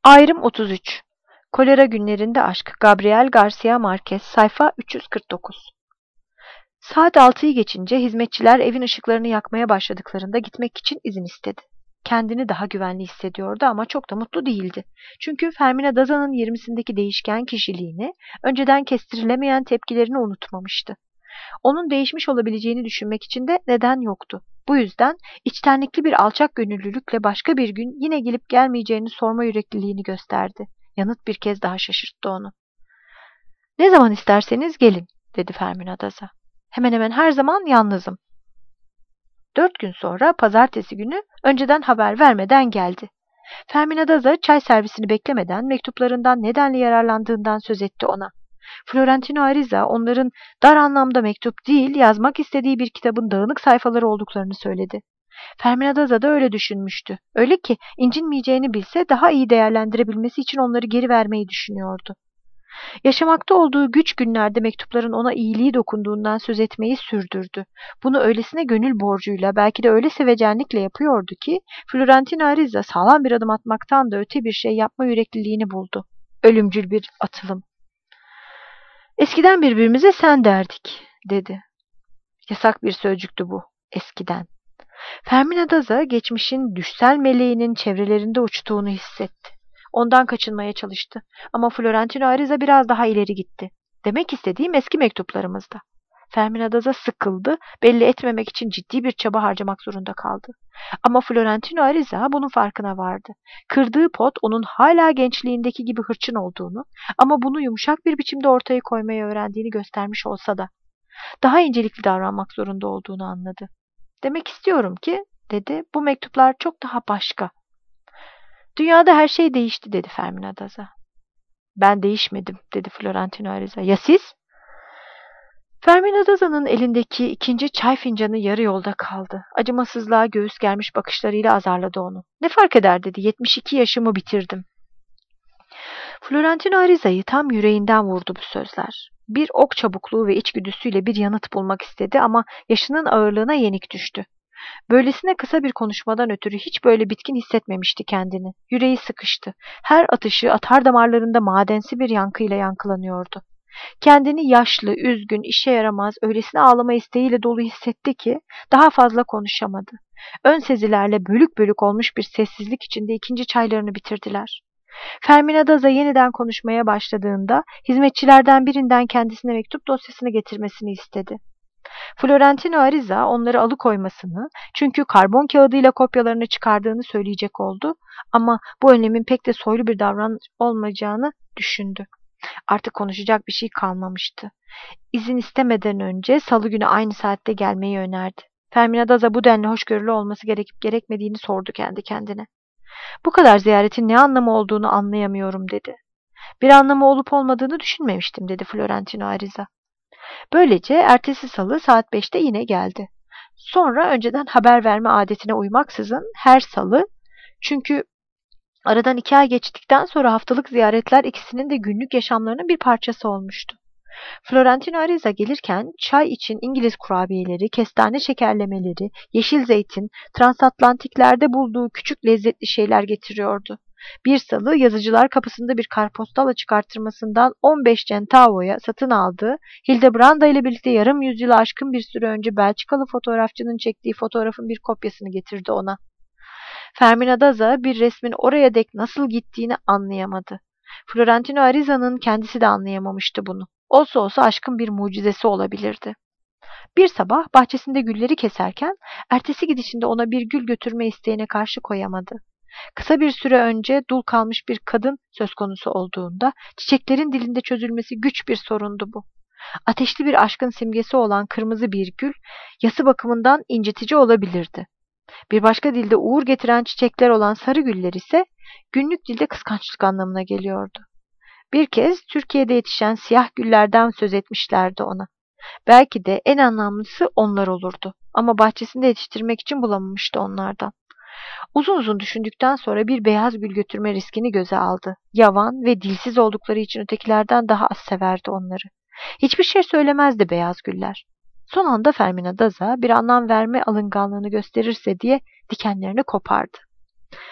Ayrım 33. Kolera günlerinde aşk. Gabriel Garcia Marquez. Sayfa 349. Saat 6'yı geçince hizmetçiler evin ışıklarını yakmaya başladıklarında gitmek için izin istedi. Kendini daha güvenli hissediyordu ama çok da mutlu değildi. Çünkü Fermina Daza'nın 20'sindeki değişken kişiliğini, önceden kestirilemeyen tepkilerini unutmamıştı. Onun değişmiş olabileceğini düşünmek için de neden yoktu. Bu yüzden içtenlikli bir alçak gönüllülükle başka bir gün yine gelip gelmeyeceğini sorma yürekliliğini gösterdi. Yanıt bir kez daha şaşırttı onu. "Ne zaman isterseniz gelin," dedi Fermina Daza. "Hemen hemen her zaman yalnızım." 4 gün sonra pazartesi günü önceden haber vermeden geldi. Fermina Daza çay servisini beklemeden mektuplarından nedenli yararlandığından söz etti ona. Florentino Ariza onların dar anlamda mektup değil, yazmak istediği bir kitabın dağınık sayfaları olduklarını söyledi. Fermina Daza da öyle düşünmüştü. Öyle ki incinmeyeceğini bilse daha iyi değerlendirebilmesi için onları geri vermeyi düşünüyordu. Yaşamakta olduğu güç günlerde mektupların ona iyiliği dokunduğundan söz etmeyi sürdürdü. Bunu öylesine gönül borcuyla, belki de öyle sevecenlikle yapıyordu ki Florentino Ariza sağlam bir adım atmaktan da öte bir şey yapma yürekliliğini buldu. Ölümcül bir atılım. "Eskiden birbirimize sen derdik," dedi. Yasak bir sözcüktü bu, eskiden. Fermina Daza geçmişin düşsel meleğinin çevrelerinde uçtuğunu hissetti. Ondan kaçınmaya çalıştı. Ama Florentino Ariza biraz daha ileri gitti. "Demek istediğim eski mektuplarımızda." Fermina Daza sıkıldı, belli etmemek için ciddi bir çaba harcamak zorunda kaldı. Ama Florentino Ariza bunun farkına vardı. Kırdığı pot onun hala gençliğindeki gibi hırçın olduğunu ama bunu yumuşak bir biçimde ortaya koymayı öğrendiğini göstermiş olsa da daha incelikli davranmak zorunda olduğunu anladı. "Demek istiyorum ki," dedi, "bu mektuplar çok daha başka." "Dünyada her şey değişti," dedi Fermina Daza. "Ben değişmedim," dedi Florentino Ariza. "Ya siz?" Fermina Daza'nın elindeki ikinci çay fincanı yarı yolda kaldı. Acımasızlığa göğüs germiş bakışlarıyla azarladı onu. "Ne fark eder," dedi. "72 yaşımı bitirdim." Florentino Ariza'yı tam yüreğinden vurdu bu sözler. Bir ok çabukluğu ve içgüdüsüyle bir yanıt bulmak istedi ama yaşının ağırlığına yenik düştü. Böylesine kısa bir konuşmadan ötürü hiç böyle bitkin hissetmemişti kendini. Yüreği sıkıştı. Her atışı atar damarlarında madensi bir yankıyla yankılanıyordu. Kendini yaşlı, üzgün, işe yaramaz, öylesine ağlama isteğiyle dolu hissetti ki daha fazla konuşamadı. Ön sezilerle bölük bölük olmuş bir sessizlik içinde ikinci çaylarını bitirdiler. Fermina Daza yeniden konuşmaya başladığında hizmetçilerden birinden kendisine mektup dosyasını getirmesini istedi. Florentino Ariza onları alıkoymasını, çünkü karbon kağıdıyla kopyalarını çıkardığını söyleyecek oldu ama bu önlemin pek de soylu bir davranış olmayacağını düşündü. Artık konuşacak bir şey kalmamıştı. İzin istemeden önce salı günü aynı saatte gelmeyi önerdi. Fermina Daza bu denli hoşgörülü olması gerekip gerekmediğini sordu kendi kendine. "Bu kadar ziyaretin ne anlamı olduğunu anlayamıyorum," dedi. "Bir anlamı olup olmadığını düşünmemiştim," dedi Florentino Ariza. Böylece ertesi salı saat 5'te yine geldi. Sonra önceden haber verme adetine uymaksızın her salı, çünkü aradan 2 ay geçtikten sonra haftalık ziyaretler ikisinin de günlük yaşamlarının bir parçası olmuştu. Florentino Ariza gelirken çay için İngiliz kurabiyeleri, kestane şekerlemeleri, yeşil zeytin, transatlantiklerde bulduğu küçük lezzetli şeyler getiriyordu. Bir salı yazıcılar kapısında bir kartpostala çıkarttırmasından 15 centavo'ya satın aldığı, Hildebranda ile birlikte yarım yüzyılı aşkın bir süre önce Belçikalı fotoğrafçının çektiği fotoğrafın bir kopyasını getirdi ona. Fermina Daza bir resmin oraya dek nasıl gittiğini anlayamadı. Florentino Ariza'nın kendisi de anlayamamıştı bunu. Olsa olsa aşkın bir mucizesi olabilirdi. Bir sabah bahçesinde gülleri keserken ertesi gidişinde ona bir gül götürme isteğine karşı koyamadı. Kısa bir süre önce dul kalmış bir kadın söz konusu olduğunda çiçeklerin dilinde çözülmesi güç bir sorundu bu. Ateşli bir aşkın simgesi olan kırmızı bir gül yası bakımından incitici olabilirdi. Bir başka dilde uğur getiren çiçekler olan sarı güller ise günlük dilde kıskançlık anlamına geliyordu. Bir kez Türkiye'de yetişen siyah güllerden söz etmişlerdi ona. Belki de en anlamlısı onlar olurdu ama bahçesinde yetiştirmek için bulamamıştı onlardan. Uzun uzun düşündükten sonra bir beyaz gül götürme riskini göze aldı. Yavan ve dilsiz oldukları için ötekilerden daha az severdi onları. Hiçbir şey söylemezdi beyaz güller. Son anda Fermina Daza bir anlam verme alınganlığını gösterirse diye dikenlerini kopardı.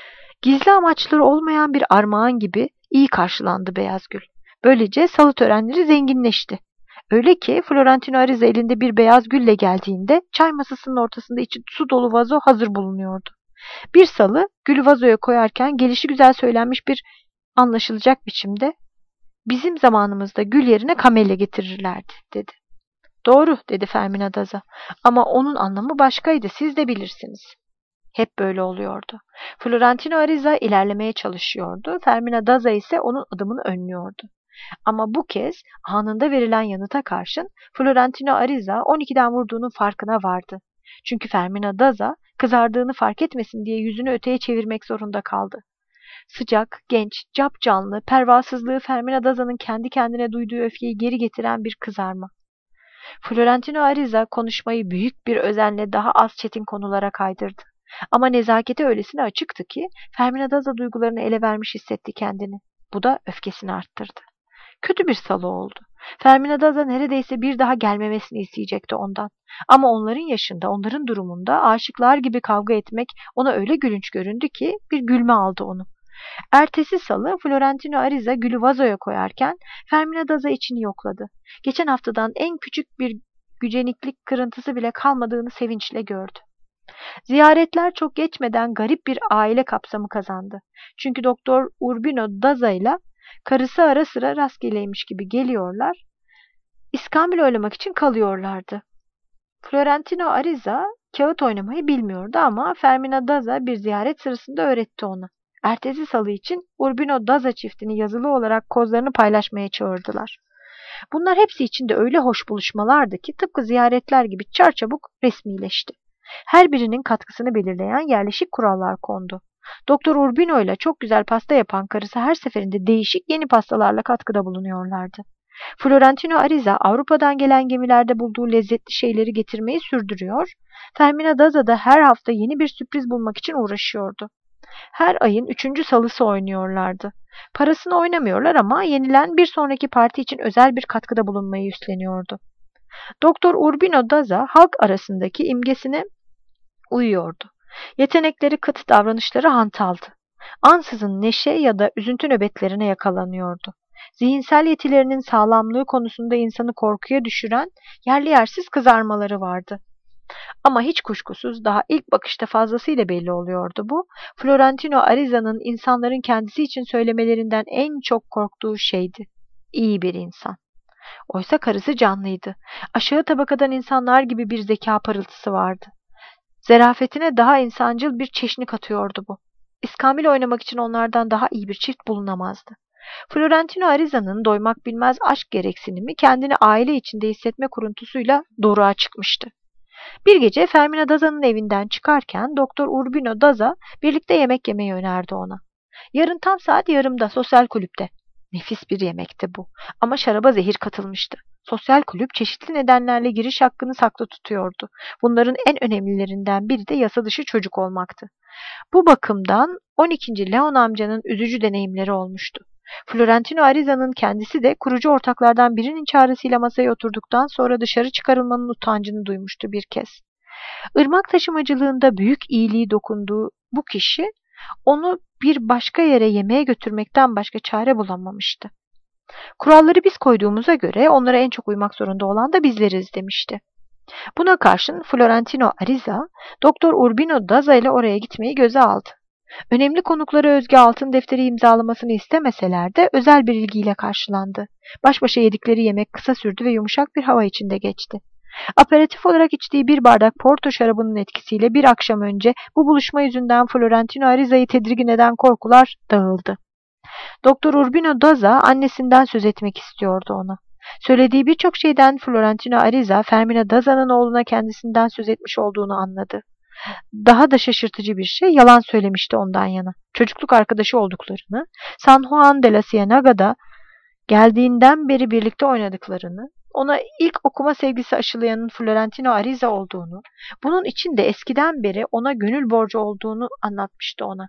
Gizli amaçları olmayan bir armağan gibi iyi karşılandı Beyaz Gül. Böylece salı törenleri zenginleşti. Öyle ki Florentino Ariza elinde bir beyaz gülle geldiğinde çay masasının ortasında içi su dolu vazo hazır bulunuyordu. Bir salı gülü vazoya koyarken gelişigüzel söylenmiş bir anlaşılacak biçimde "Bizim zamanımızda gül yerine kamelya getirirlerdi," dedi. "Doğru," dedi Fermina Daza. "Ama onun anlamı başkaydı, siz de bilirsiniz." Hep böyle oluyordu. Florentino Ariza ilerlemeye çalışıyordu. Fermina Daza ise onun adımını önlüyordu. Ama bu kez anında verilen yanıta karşın Florentino Ariza 12'den vurduğunun farkına vardı. Çünkü Fermina Daza kızardığını fark etmesin diye yüzünü öteye çevirmek zorunda kaldı. Sıcak, genç, capcanlı, pervasızlığı Fermina Daza'nın kendi kendine duyduğu öfkeyi geri getiren bir kızarma. Florentino Ariza konuşmayı büyük bir özenle daha az çetin konulara kaydırdı. Ama nezaketi öylesine açıktı ki Fermina Daza duygularını ele vermiş hissetti kendini. Bu da öfkesini arttırdı. Kötü bir salı oldu. Fermina Daza neredeyse bir daha gelmemesini isteyecekti ondan. Ama onların yaşında, onların durumunda aşıklar gibi kavga etmek ona öyle gülünç göründü ki bir gülme aldı onu. Ertesi salı Florentino Ariza gülü vazoya koyarken Fermina Daza içini yokladı. Geçen haftadan en küçük bir güceniklik kırıntısı bile kalmadığını sevinçle gördü. Ziyaretler çok geçmeden garip bir aile kapsamı kazandı. Çünkü Doktor Urbino Daza ile karısı ara sıra rastgeleymiş gibi geliyorlar, İskambil oynamak için kalıyorlardı. Florentino Ariza kağıt oynamayı bilmiyordu ama Fermina Daza bir ziyaret sırasında öğretti ona. Ertesi salı için Urbino Daza çiftini yazılı olarak kozlarını paylaşmaya çağırdılar. Bunlar hepsi içinde öyle hoş buluşmalardı ki tıpkı ziyaretler gibi çarçabuk resmileşti. Her birinin katkısını belirleyen yerleşik kurallar kondu. Doktor Urbino ile çok güzel pasta yapan karısı her seferinde değişik yeni pastalarla katkıda bulunuyorlardı. Florentino Ariza Avrupa'dan gelen gemilerde bulduğu lezzetli şeyleri getirmeyi sürdürüyor, Fermina Daza da her hafta yeni bir sürpriz bulmak için uğraşıyordu. Her ayın 3. salısı oynuyorlardı. Parasını oynamıyorlar ama yenilen bir sonraki parti için özel bir katkıda bulunmayı üstleniyordu. Doktor Urbino Daza halk arasındaki imgesine uyuyordu. Yetenekleri kıt, davranışları hantaldı. Ansızın neşe ya da üzüntü nöbetlerine yakalanıyordu. Zihinsel yetilerinin sağlamlığı konusunda insanı korkuya düşüren yerli yersiz kızarmaları vardı. Ama hiç kuşkusuz daha ilk bakışta fazlasıyla belli oluyordu bu. Florentino Ariza'nın insanların kendisi için söylemelerinden en çok korktuğu şeydi. İyi bir insan. Oysa karısı canlıydı. Aşağı tabakadan insanlar gibi bir zeka parıltısı vardı. Zarafetine daha insancıl bir çeşni katıyordu bu. İskambil oynamak için onlardan daha iyi bir çift bulunamazdı. Florentino Ariza'nın doymak bilmez aşk gereksinimi kendini aile içinde hissetme kuruntusuyla doruğa çıkmıştı. Bir gece Fermina Daza'nın evinden çıkarken Doktor Urbino Daza birlikte yemek yemeyi önerdi ona. Yarın tam saat yarımda sosyal kulüpte. Nefis bir yemekti bu ama şaraba zehir katılmıştı. Sosyal kulüp çeşitli nedenlerle giriş hakkını saklı tutuyordu. Bunların en önemlilerinden biri de yasa dışı çocuk olmaktı. Bu bakımdan 12. Leon amcanın üzücü deneyimleri olmuştu. Florentino Ariza'nın kendisi de kurucu ortaklardan birinin çağrısıyla masaya oturduktan sonra dışarı çıkarılmanın utancını duymuştu bir kez. Irmak taşımacılığında büyük iyiliği dokunduğu bu kişi onu bir başka yere yemeğe götürmekten başka çare bulamamıştı. Kuralları biz koyduğumuza göre onlara en çok uymak zorunda olan da bizleriz demişti. Buna karşın Florentino Ariza, Doktor Urbino Daza ile oraya gitmeyi göze aldı. Önemli konuklara özgü altın defteri imzalamasını istemeseler de özel bir ilgiyle karşılandı. Baş başa yedikleri yemek kısa sürdü ve yumuşak bir hava içinde geçti. Aperatif olarak içtiği bir bardak porto şarabının etkisiyle bir akşam önce bu buluşma yüzünden Florentino Ariza'yı tedirgin eden korkular dağıldı. Doktor Urbino Daza annesinden söz etmek istiyordu ona. Söylediği birçok şeyden Florentino Ariza, Fermina Daza'nın oğluna kendisinden söz etmiş olduğunu anladı. Daha da şaşırtıcı bir şey, yalan söylemişti ondan yana. Çocukluk arkadaşı olduklarını, San Juan de la Cienega'da geldiğinden beri birlikte oynadıklarını, ona ilk okuma sevgisi aşılayanın Florentino Ariza olduğunu, bunun için de eskiden beri ona gönül borcu olduğunu anlatmıştı ona.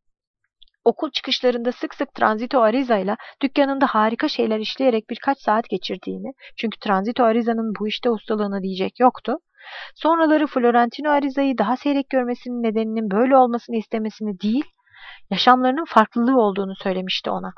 Okul çıkışlarında sık sık Transito Ariza ile dükkanında harika şeyler işleyerek birkaç saat geçirdiğini, çünkü Transito Ariza'nın bu işte ustalığına diyecek yoktu, sonraları Florentino Ariza'yı daha seyrek görmesinin nedeninin böyle olmasını istemesini değil, Yaşamlarının farklılığı olduğunu söylemişti ona.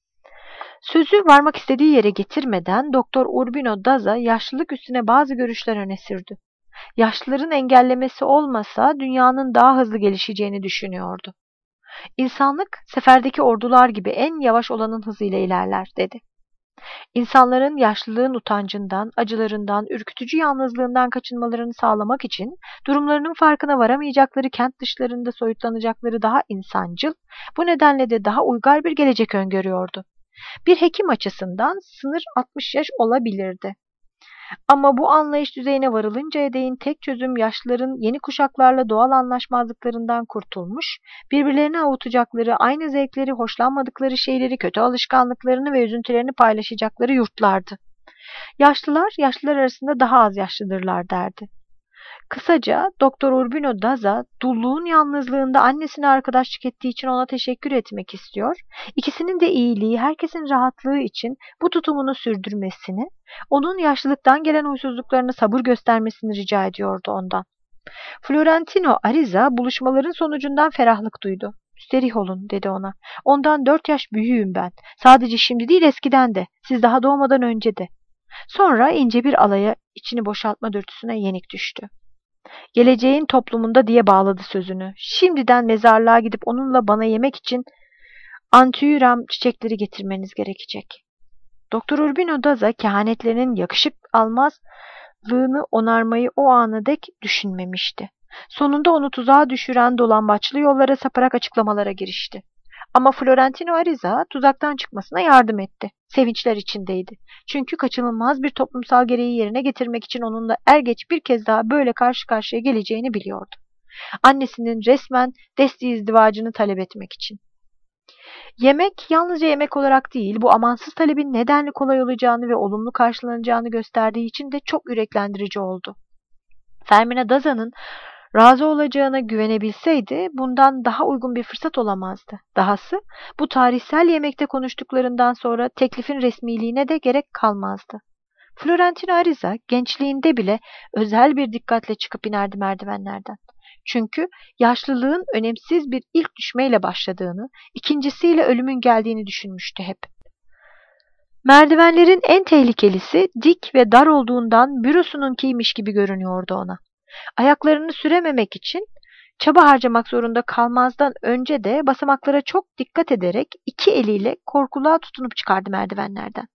Sözü varmak istediği yere getirmeden Doktor Urbino Daza yaşlılık üstüne bazı görüşler öne sürdü. Yaşlıların engellemesi olmasa dünyanın daha hızlı gelişeceğini düşünüyordu. İnsanlık seferdeki ordular gibi en yavaş olanın hızıyla ilerler dedi. İnsanların yaşlılığın utancından, acılarından, ürkütücü yalnızlığından kaçınmalarını sağlamak için durumlarının farkına varamayacakları kent dışlarında soyutlanacakları daha insancıl, bu nedenle de daha uygar bir gelecek öngörüyordu. Bir hekim açısından sınır 60 yaş olabilirdi. Ama bu anlayış düzeyine varılıncaya değin tek çözüm yaşlıların yeni kuşaklarla doğal anlaşmazlıklarından kurtulmuş, birbirlerini avutacakları, aynı zevkleri, hoşlanmadıkları şeyleri, kötü alışkanlıklarını ve üzüntülerini paylaşacakları yurtlardı. Yaşlılar arasında daha az yaşlıdırlar derdi. Kısaca Doktor Urbino Daza, dulluğun yalnızlığında annesine arkadaşlık ettiği için ona teşekkür etmek istiyor, İkisinin de iyiliği, herkesin rahatlığı için bu tutumunu sürdürmesini, onun yaşlılıktan gelen huysuzluklarına sabır göstermesini rica ediyordu ondan. Florentino Ariza buluşmaların sonucundan ferahlık duydu. "Müsterih olun," dedi ona. "Ondan 4 yaş büyüğüm ben. Sadece şimdi değil eskiden de. Siz daha doğmadan önce de." Sonra ince bir alaya içini boşaltma dürtüsüne yenik düştü. "Geleceğin toplumunda," diye bağladı sözünü. "Şimdiden mezarlığa gidip onunla bana yemek için antüram çiçekleri getirmeniz gerekecek." Doktor Urbino Daza kehanetlerinin yakışık almazlığını onarmayı o ana dek düşünmemişti. Sonunda onu tuzağa düşüren dolambaçlı yollara saparak açıklamalara girişti. Ama Florentino Ariza tuzaktan çıkmasına yardım etti. Sevinçler içindeydi. Çünkü kaçınılmaz bir toplumsal gereği yerine getirmek için onunla er geç bir kez daha böyle karşı karşıya geleceğini biliyordu. Annesinin resmen desti izdivacını talep etmek için. Yemek yalnızca yemek olarak değil, bu amansız talebin nedenli kolay olacağını ve olumlu karşılanacağını gösterdiği için de çok yüreklendirici oldu. Fermina Daza'nın razı olacağına güvenebilseydi bundan daha uygun bir fırsat olamazdı. Dahası bu tarihsel yemekte konuştuklarından sonra teklifin resmiliğine de gerek kalmazdı. Florentino Ariza gençliğinde bile özel bir dikkatle çıkıp inerdi merdivenlerden. Çünkü yaşlılığın önemsiz bir ilk düşmeyle başladığını, ikincisiyle ölümün geldiğini düşünmüştü hep. Merdivenlerin en tehlikelisi dik ve dar olduğundan bürosununkiymiş gibi görünüyordu ona. Ayaklarını sürememek için çaba harcamak zorunda kalmazdan önce de basamaklara çok dikkat ederek iki eliyle korkuluğa tutunup çıkardı merdivenlerden.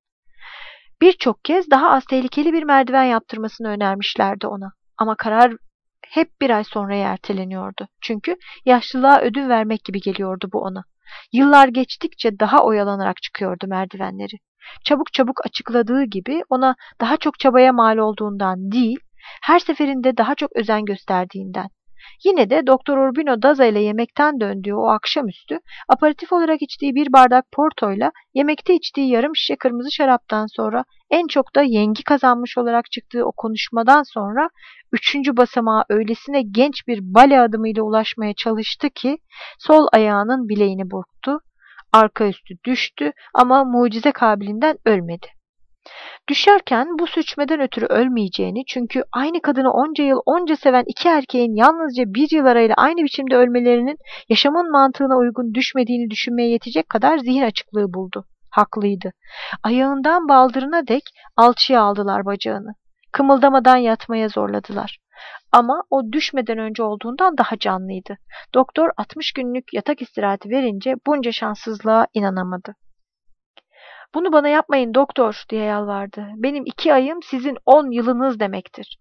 Birçok kez daha az tehlikeli bir merdiven yaptırmasını önermişlerdi ona. Ama karar hep bir ay sonraya erteleniyordu. Çünkü yaşlılığa ödün vermek gibi geliyordu bu ona. Yıllar geçtikçe daha oyalanarak çıkıyordu merdivenleri. Çabuk çabuk açıkladığı gibi ona daha çok çabaya mal olduğundan değil, her seferinde daha çok özen gösterdiğinden. Yine de Doktor Urbino Daza ile yemekten döndüğü o akşamüstü aperatif olarak içtiği bir bardak portoyla yemekte içtiği yarım şişe kırmızı şaraptan sonra en çok da yengi kazanmış olarak çıktığı o konuşmadan sonra üçüncü basamağa öylesine genç bir bale adımıyla ulaşmaya çalıştı ki sol ayağının bileğini burktu, arka üstü düştü ama mucize kabiliğinden ölmedi. Düşerken bu suçmeden ötürü ölmeyeceğini, çünkü aynı kadını onca yıl onca seven iki erkeğin yalnızca bir yıl arayla aynı biçimde ölmelerinin yaşamın mantığına uygun düşmediğini düşünmeye yetecek kadar zihin açıklığı buldu. Haklıydı. Ayağından baldırına dek alçıya aldılar bacağını. Kımıldamadan yatmaya zorladılar. Ama o düşmeden önce olduğundan daha canlıydı. Doktor 60 günlük yatak istirahati verince bunca şanssızlığa inanamadı. "Bunu bana yapmayın doktor," diye yalvardı. "Benim 2 ayım sizin 10 yılınız demektir."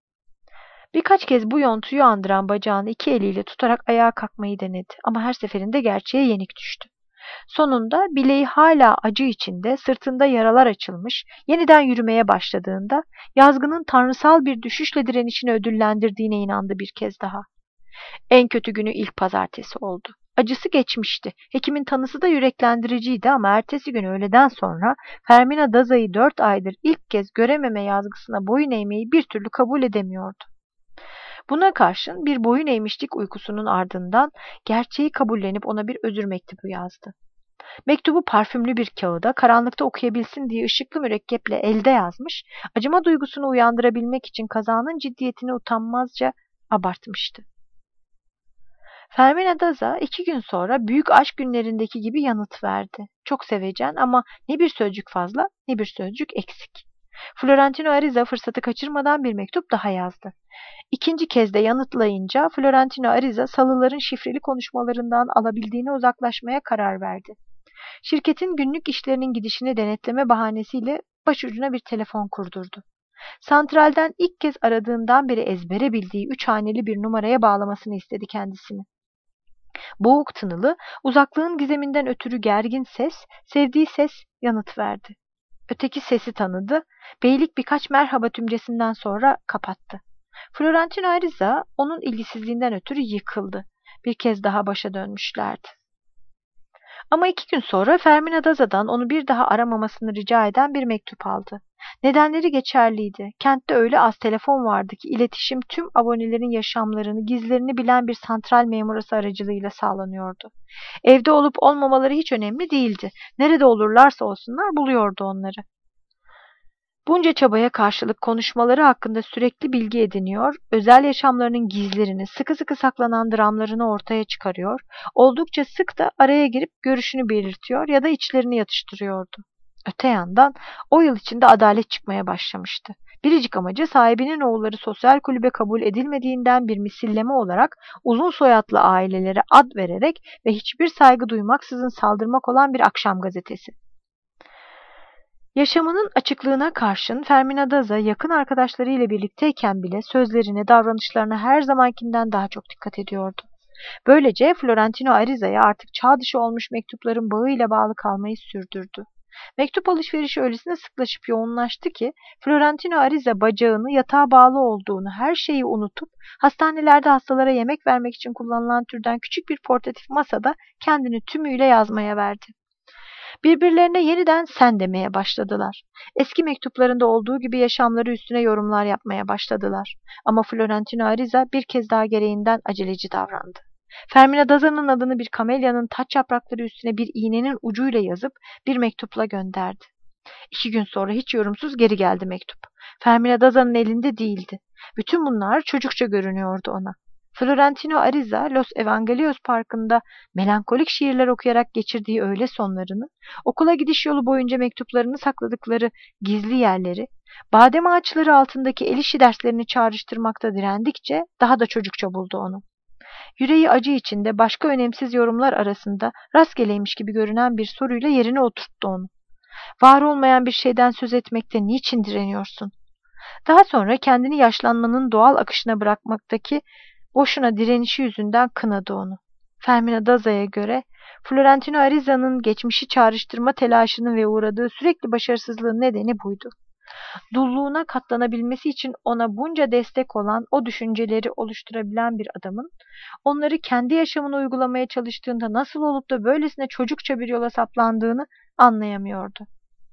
Birkaç kez bu yontuyu andıran bacağını iki eliyle tutarak ayağa kalkmayı denedi. Ama her seferinde gerçeğe yenik düştü. Sonunda bileği hala acı içinde, sırtında yaralar açılmış, yeniden yürümeye başladığında yazgının tanrısal bir düşüşle direnişini ödüllendirdiğine inandı bir kez daha. En kötü günü ilk pazartesi oldu. Acısı geçmişti. Hekimin tanısı da yüreklendiriciydi ama ertesi gün öğleden sonra Fermina Daza'yı 4 aydır ilk kez görememe yazgısına boyun eğmeyi bir türlü kabul edemiyordu. Buna karşın bir boyun eğmişlik uykusunun ardından gerçeği kabullenip ona bir özür mektubu yazdı. Mektubu parfümlü bir kağıda karanlıkta okuyabilsin diye ışıklı mürekkeple elde yazmış, acıma duygusunu uyandırabilmek için kazanın ciddiyetini utanmazca abartmıştı. Fermina Daza 2 gün sonra büyük aşk günlerindeki gibi yanıt verdi. Çok sevecen ama ne bir sözcük fazla ne bir sözcük eksik. Florentino Ariza fırsatı kaçırmadan bir mektup daha yazdı. İkinci kez de yanıtlayınca Florentino Ariza Salıların şifreli konuşmalarından alabildiğine uzaklaşmaya karar verdi. Şirketin günlük işlerinin gidişini denetleme bahanesiyle başucuna bir telefon kurdurdu. Santralden ilk kez aradığından beri ezbere bildiği 3 haneli bir numaraya bağlamasını istedi kendisini. Boğuk tınılı, uzaklığın gizeminden ötürü gergin ses, sevdiği ses yanıt verdi. Öteki sesi tanıdı, beylik birkaç merhaba tümcesinden sonra kapattı. Florentino Ariza onun ilgisizliğinden ötürü yıkıldı. Bir kez daha başa dönmüşlerdi. Ama 2 gün sonra Fermina Daza'dan onu bir daha aramamasını rica eden bir mektup aldı. Nedenleri geçerliydi. Kentte öyle az telefon vardı ki iletişim tüm abonelerin yaşamlarını, gizlerini bilen bir santral memurası aracılığıyla sağlanıyordu. Evde olup olmamaları hiç önemli değildi. Nerede olurlarsa olsunlar buluyordu onları. Bunca çabaya karşılık konuşmaları hakkında sürekli bilgi ediniyor, özel yaşamlarının gizlerini, sıkı sıkı saklanan dramlarını ortaya çıkarıyor, oldukça sık da araya girip görüşünü belirtiyor ya da içlerini yatıştırıyordu. Öte yandan o yıl içinde adalet çıkmaya başlamıştı. Biricik amacı sahibinin oğulları sosyal kulübe kabul edilmediğinden bir misilleme olarak uzun soyadlı ailelere ad vererek ve hiçbir saygı duymaksızın saldırmak olan bir akşam gazetesi. Yaşamının açıklığına karşın Fermina Daza yakın arkadaşlarıyla birlikteyken bile sözlerine, davranışlarına her zamankinden daha çok dikkat ediyordu. Böylece Florentino Ariza'ya artık çağ dışı olmuş mektupların bağıyla bağlı kalmayı sürdürdü. Mektup alışverişi öylesine sıklaşıp yoğunlaştı ki Florentino Ariza bacağını yatağa bağlı olduğunu her şeyi unutup hastanelerde hastalara yemek vermek için kullanılan türden küçük bir portatif masada kendini tümüyle yazmaya verdi. Birbirlerine yeniden sen demeye başladılar. Eski mektuplarında olduğu gibi yaşamları üstüne yorumlar yapmaya başladılar. Ama Florentino Ariza bir kez daha gereğinden aceleci davrandı. Fermina Daza'nın adını bir kamelyanın taç yaprakları üstüne bir iğnenin ucuyla yazıp bir mektupla gönderdi. 2 gün sonra hiç yorumsuz geri geldi mektup. Fermina Daza'nın elinde değildi. Bütün bunlar çocukça görünüyordu ona. Florentino Ariza, Los Evangelios Parkı'nda melankolik şiirler okuyarak geçirdiği öğle sonlarını, okula gidiş yolu boyunca mektuplarını sakladıkları gizli yerleri, badem ağaçları altındaki el işi derslerini çağrıştırmakta direndikçe daha da çocukça buldu onu. Yüreği acı içinde başka önemsiz yorumlar arasında rastgeleymiş gibi görünen bir soruyla yerine oturttu onu. Var olmayan bir şeyden söz etmekte niçin direniyorsun? Daha sonra kendini yaşlanmanın doğal akışına bırakmaktaki boşuna direnişi yüzünden kınadı onu. Fermina Daza'ya göre Florentino Ariza'nın geçmişi çağrıştırma telaşının ve uğradığı sürekli başarısızlığın nedeni buydu. Dulluğuna katlanabilmesi için ona bunca destek olan, o düşünceleri oluşturabilen bir adamın, onları kendi yaşamına uygulamaya çalıştığında nasıl olup da böylesine çocukça bir yola saplandığını anlayamıyordu.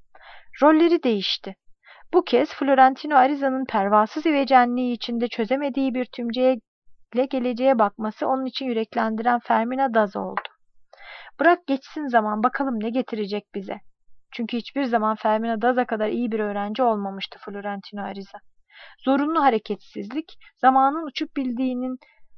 Rolleri değişti. Bu kez Florentino Ariza'nın pervasız ivecenliği içinde çözemediği bir tümceye geleceğe bakması onun için yüreklendiren Fermina Daza oldu. Bırak geçsin zaman bakalım ne getirecek bize. Çünkü hiçbir zaman Fermina Daza kadar iyi bir öğrenci olmamıştı Florentino Ariza. Zorunlu hareketsizlik, zamanın uçup bildiğinin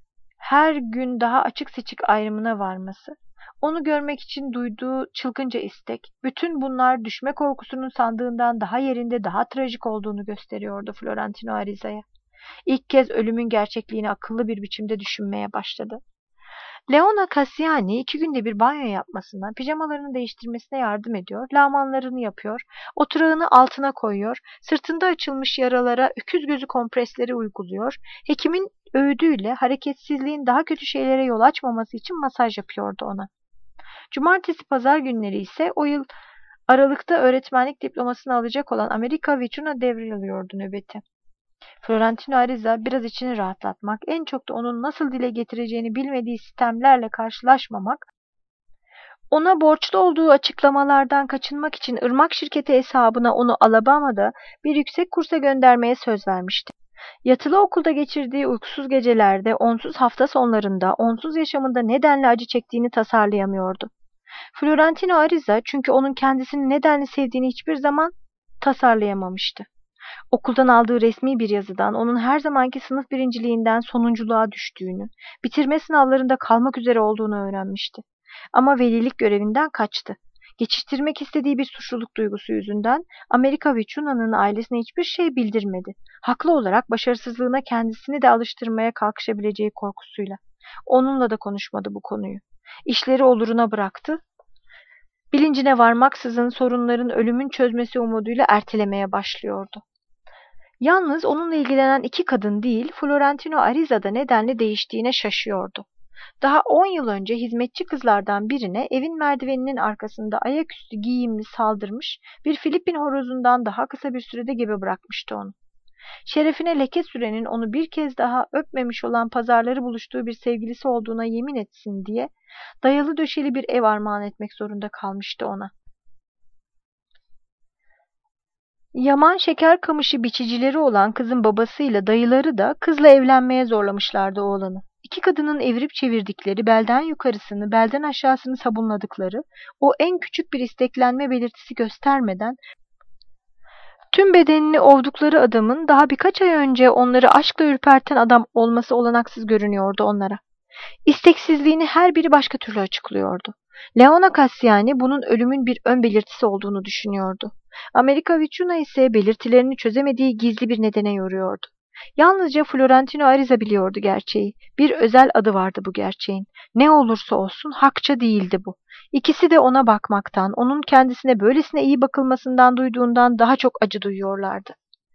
her gün daha açık seçik ayrımına varması, onu görmek için duyduğu çılgınca istek, bütün bunlar düşme korkusunun sandığından daha yerinde, daha trajik olduğunu gösteriyordu Florentino Ariza'ya. İlk kez ölümün gerçekliğini akıllı bir biçimde düşünmeye başladı. Leona Cassiani 2 günde bir banyo yapmasına, pijamalarını değiştirmesine yardım ediyor, lağmanlarını yapıyor, oturağını altına koyuyor, sırtında açılmış yaralara öküz gözü kompresleri uyguluyor, hekimin öğüdüyle hareketsizliğin daha kötü şeylere yol açmaması için masaj yapıyordu ona. Cumartesi pazar günleri ise o yıl Aralık'ta öğretmenlik diplomasını alacak olan Amerika Vichuna devralıyordu nöbeti. Florentino Ariza biraz içini rahatlatmak, en çok da onun nasıl dile getireceğini bilmediği sistemlerle karşılaşmamak, ona borçlu olduğu açıklamalardan kaçınmak için Irmak şirketi hesabına onu Alabama'da bir yüksek kursa göndermeye söz vermişti. Yatılı okulda geçirdiği uykusuz gecelerde, onsuz hafta sonlarında, onsuz yaşamında nedenle acı çektiğini tasarlayamıyordu. Florentino Ariza çünkü onun kendisini nedenle sevdiğini hiçbir zaman tasarlayamamıştı. Okuldan aldığı resmi bir yazıdan onun her zamanki sınıf birinciliğinden sonunculuğa düştüğünü, bitirme sınavlarında kalmak üzere olduğunu öğrenmişti. Ama velilik görevinden kaçtı. Geçiştirmek istediği bir suçluluk duygusu yüzünden Amerika ve Chuna'nın ailesine hiçbir şey bildirmedi. Haklı olarak başarısızlığına kendisini de alıştırmaya kalkışabileceği korkusuyla. Onunla da konuşmadı bu konuyu. İşleri oluruna bıraktı. Bilincine varmaksızın sorunların ölümün çözmesi umuduyla ertelemeye başlıyordu. Yalnız onunla ilgilenen iki kadın değil, Florentino Ariza'da nedenle değiştiğine şaşıyordu. Daha 10 yıl önce hizmetçi kızlardan birine evin merdiveninin arkasında ayaküstü giyimli saldırmış, bir Filipin horozundan daha kısa bir sürede gebe bırakmıştı onu. Şerefine leke sürenin onu bir kez daha öpmemiş olan pazarları buluştuğu bir sevgilisi olduğuna yemin etsin diye dayalı döşeli bir ev armağan etmek zorunda kalmıştı ona. Yaman şeker kamışı biçicileri olan kızın babasıyla dayıları da kızla evlenmeye zorlamışlardı oğlanı. İki kadının evirip çevirdikleri, belden yukarısını, belden aşağısını sabunladıkları, o en küçük bir isteklenme belirtisi göstermeden tüm bedenini ovdukları adamın daha birkaç ay önce onları aşkla ürperten adam olması olanaksız görünüyordu onlara. İsteksizliğini her biri başka türlü açıklıyordu. Leona Cassiani bunun ölümün bir ön belirtisi olduğunu düşünüyordu. America Vicuna ise belirtilerini çözemediği gizli bir nedene yoruyordu. Yalnızca Florentino Ariza biliyordu gerçeği. Bir özel adı vardı bu gerçeğin. Ne olursa olsun hakça değildi bu. İkisi de ona bakmaktan, onun kendisine böylesine iyi bakılmasından duyduğundan daha çok acı duyuyorlardı.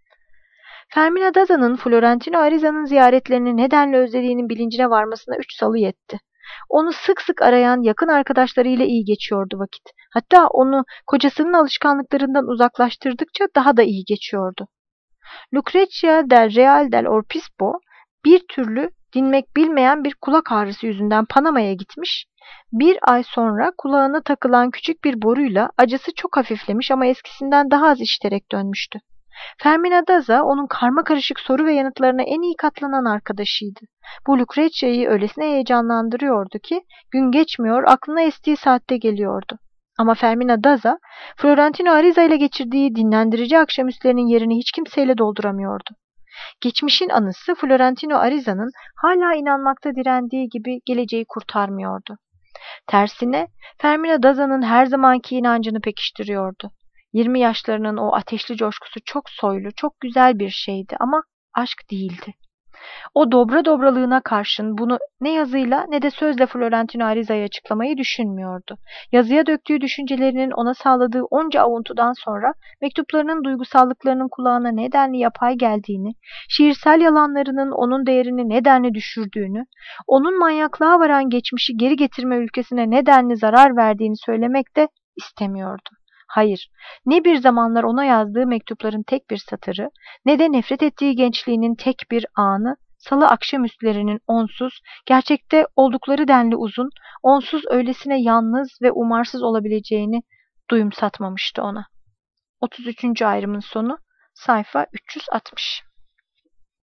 Fermina Daza'nın Florentino Ariza'nın ziyaretlerini nedenle özlediğinin bilincine varmasına 3 salı yetti. Onu sık sık arayan yakın arkadaşlarıyla iyi geçiyordu vakit. Hatta onu kocasının alışkanlıklarından uzaklaştırdıkça daha da iyi geçiyordu. Lucrezia del Real del Obispo bir türlü dinmek bilmeyen bir kulak ağrısı yüzünden Panama'ya gitmiş, bir ay sonra kulağına takılan küçük bir boruyla acısı çok hafiflemiş ama eskisinden daha az işiterek dönmüştü. Fermina Daza onun karmakarışık soru ve yanıtlarına en iyi katlanan arkadaşıydı. Bu Lucrezia'yı öylesine heyecanlandırıyordu ki gün geçmiyor aklına estiği saatte geliyordu. Ama Fermina Daza, Florentino Ariza ile geçirdiği dinlendirici akşamüstlerinin yerini hiç kimseyle dolduramıyordu. Geçmişin anısı Florentino Ariza'nın hala inanmakta direndiği gibi geleceği kurtarmıyordu. Tersine Fermina Daza'nın her zamanki inancını pekiştiriyordu. 20 yaşlarının o ateşli coşkusu çok soylu, çok güzel bir şeydi ama aşk değildi. O dobra dobralığına karşın bunu ne yazıyla ne de sözle Florentino Ariza'ya açıklamayı düşünmüyordu. Yazıya döktüğü düşüncelerinin ona sağladığı onca avuntudan sonra mektuplarının duygusallıklarının kulağına nedenli yapay geldiğini, şiirsel yalanlarının onun değerini nedenli düşürdüğünü, onun manyaklığa varan geçmişi geri getirme ülkesine nedenli zarar verdiğini söylemek de istemiyordu. Hayır, ne bir zamanlar ona yazdığı mektupların tek bir satırı, ne de nefret ettiği gençliğinin tek bir anı, salı akşamüstlerinin onsuz, gerçekte oldukları denli uzun, onsuz öylesine yalnız ve umarsız olabileceğini duyumsatmamıştı ona. 33. ayrımın sonu, sayfa 360.